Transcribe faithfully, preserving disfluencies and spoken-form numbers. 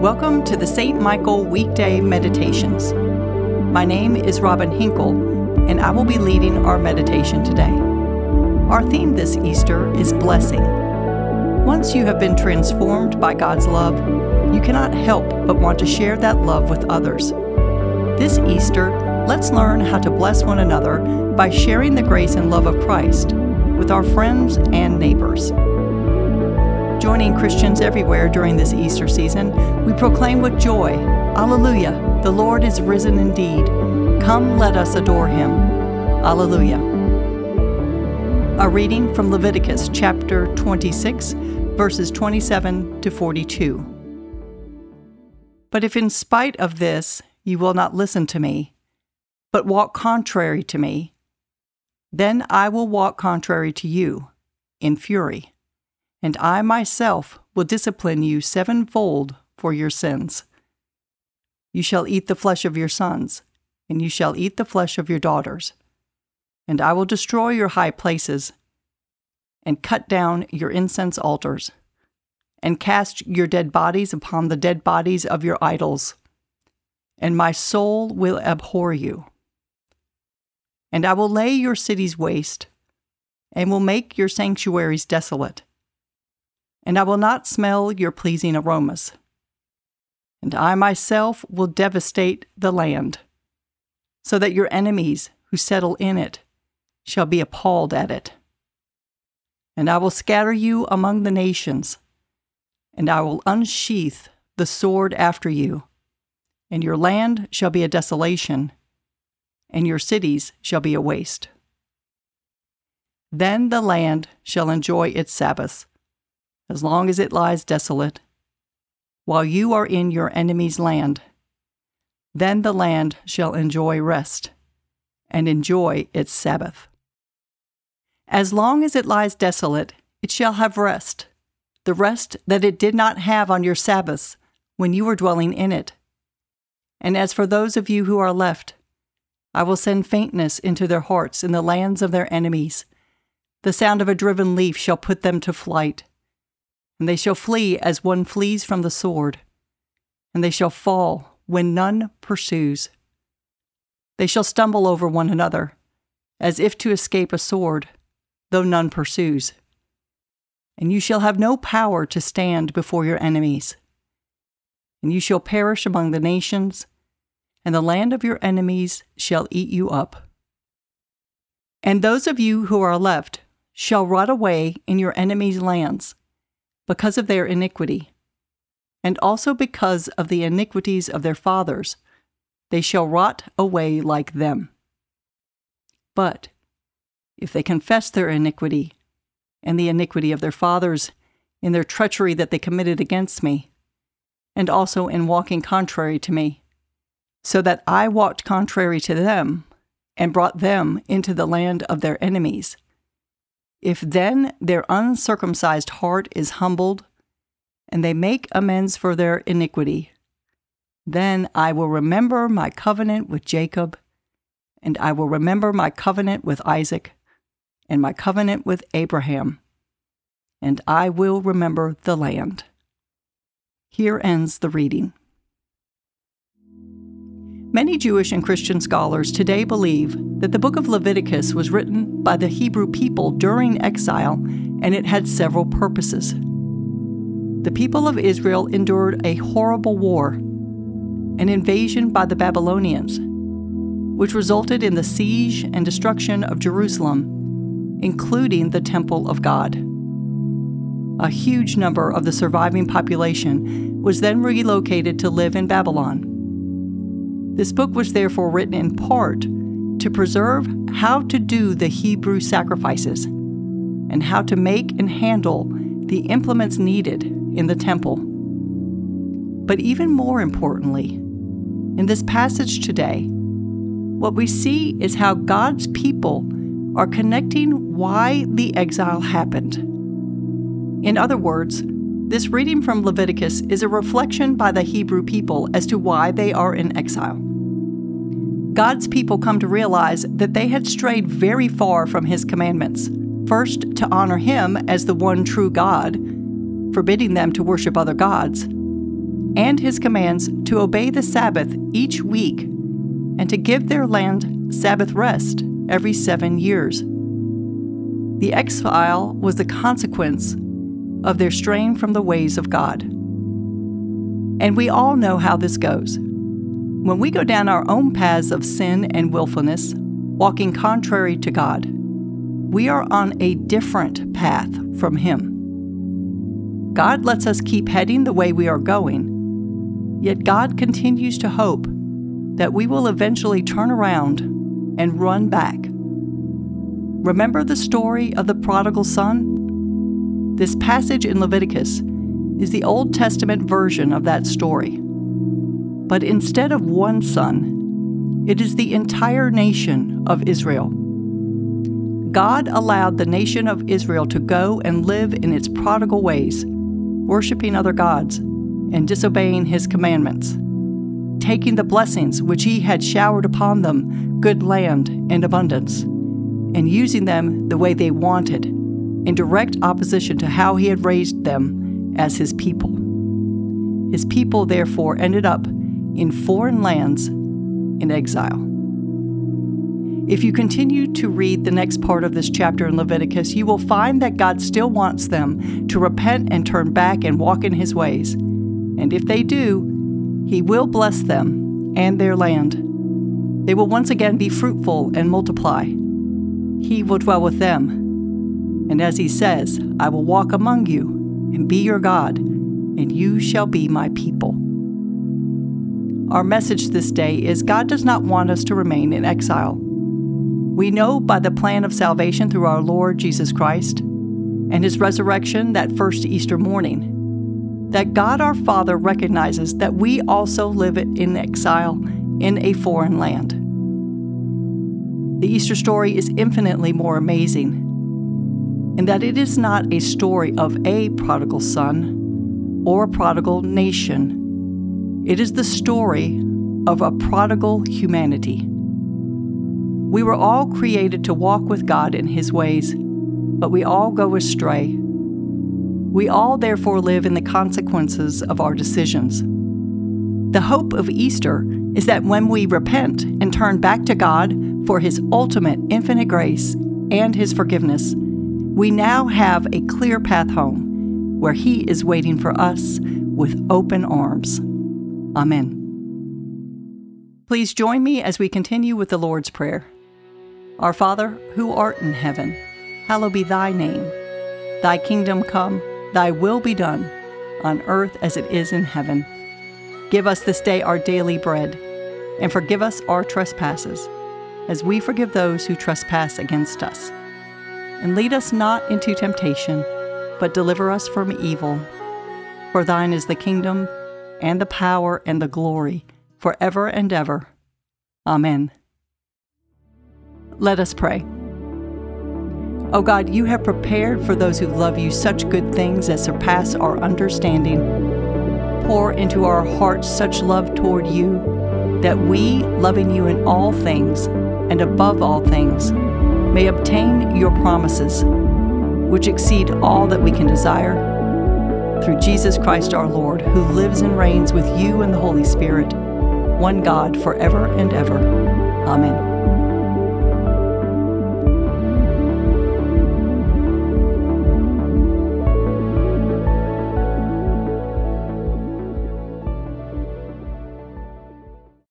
Welcome to the Saint Michael Weekday Meditations. My name is Robin Hinkle, and I will be leading our meditation today. Our theme this Easter is blessing. Once you have been transformed by God's love, you cannot help but want to share that love with others. This Easter, let's learn how to bless one another by sharing the grace and love of Christ with our friends and neighbors. Joining Christians everywhere during this Easter season, we proclaim with joy, Alleluia, the Lord is risen indeed. Come, let us adore him. Alleluia. A reading from Leviticus chapter twenty-six, verses twenty-seven to forty-two. But if in spite of this you will not listen to me, but walk contrary to me, then I will walk contrary to you in fury, and I myself will discipline you sevenfold for your sins. You shall eat the flesh of your sons, and you shall eat the flesh of your daughters. And I will destroy your high places, and cut down your incense altars, and cast your dead bodies upon the dead bodies of your idols. And my soul will abhor you. And I will lay your cities waste, and will make your sanctuaries desolate. And I will not smell your pleasing aromas. And I myself will devastate the land, so that your enemies who settle in it shall be appalled at it. And I will scatter you among the nations, and I will unsheath the sword after you, and your land shall be a desolation, and your cities shall be a waste. Then the land shall enjoy its Sabbaths, as long as it lies desolate, while you are in your enemy's land. Then the land shall enjoy rest, and enjoy its Sabbath. As long as it lies desolate, it shall have rest, the rest that it did not have on your Sabbaths when you were dwelling in it. And as for those of you who are left, I will send faintness into their hearts in the lands of their enemies. The sound of a driven leaf shall put them to flight. And they shall flee as one flees from the sword, and they shall fall when none pursues. They shall stumble over one another, as if to escape a sword, though none pursues. And you shall have no power to stand before your enemies. And you shall perish among the nations, and the land of your enemies shall eat you up. And those of you who are left shall rot away in your enemies' lands, because of their iniquity, and also because of the iniquities of their fathers, they shall rot away like them. But if they confess their iniquity and the iniquity of their fathers in their treachery that they committed against me, and also in walking contrary to me, so that I walked contrary to them and brought them into the land of their enemies, if then their uncircumcised heart is humbled, and they make amends for their iniquity, then I will remember my covenant with Jacob, and I will remember my covenant with Isaac, and my covenant with Abraham, and I will remember the land. Here ends the reading. Many Jewish and Christian scholars today believe that the book of Leviticus was written by the Hebrew people during exile, and it had several purposes. The people of Israel endured a horrible war, an invasion by the Babylonians, which resulted in the siege and destruction of Jerusalem, including the Temple of God. A huge number of the surviving population was then relocated to live in Babylon. This book was therefore written in part to preserve how to do the Hebrew sacrifices and how to make and handle the implements needed in the temple. But even more importantly, in this passage today, what we see is how God's people are connecting why the exile happened. In other words, this reading from Leviticus is a reflection by the Hebrew people as to why they are in exile. God's people come to realize that they had strayed very far from his commandments. First, to honor him as the one true God, forbidding them to worship other gods, and his commands to obey the Sabbath each week and to give their land Sabbath rest every seven years. The exile was the consequence of their straying from the ways of God. And we all know how this goes. When we go down our own paths of sin and willfulness, walking contrary to God, we are on a different path from Him. God lets us keep heading the way we are going, yet God continues to hope that we will eventually turn around and run back. Remember the story of the prodigal son? This passage in Leviticus is the Old Testament version of that story. But instead of one son, it is the entire nation of Israel. God allowed the nation of Israel to go and live in its prodigal ways, worshiping other gods and disobeying His commandments, taking the blessings which He had showered upon them, good land and abundance, and using them the way they wanted, in direct opposition to how He had raised them as His people. His people, therefore, ended up in foreign lands in exile. If you continue to read the next part of this chapter in Leviticus, you will find that God still wants them to repent and turn back and walk in His ways. And if they do, He will bless them and their land. They will once again be fruitful and multiply. He will dwell with them. And as He says, I will walk among you and be your God, and you shall be my people. Our message this day is God does not want us to remain in exile. We know by the plan of salvation through our Lord Jesus Christ and His resurrection that first Easter morning, that God our Father recognizes that we also live in exile in a foreign land. The Easter story is infinitely more amazing in that it is not a story of a prodigal son or a prodigal nation. It is the story of a prodigal humanity. We were all created to walk with God in His ways, but we all go astray. We all therefore live in the consequences of our decisions. The hope of Easter is that when we repent and turn back to God for His ultimate infinite grace and His forgiveness, we now have a clear path home where He is waiting for us with open arms. Amen. Please join me as we continue with the Lord's Prayer. Our Father, who art in heaven, hallowed be Thy name. Thy kingdom come, Thy will be done, on earth as it is in heaven. Give us this day our daily bread, and forgive us our trespasses, as we forgive those who trespass against us. And lead us not into temptation, but deliver us from evil. For Thine is the kingdom, and the power, and the glory, forever and ever. Amen. Let us pray. O God, You have prepared for those who love You such good things as surpass our understanding. Pour into our hearts such love toward You, that we, loving You in all things, and above all things, may obtain Your promises, which exceed all that we can desire, through Jesus Christ our Lord, who lives and reigns with You and the Holy Spirit, one God, forever and ever. Amen.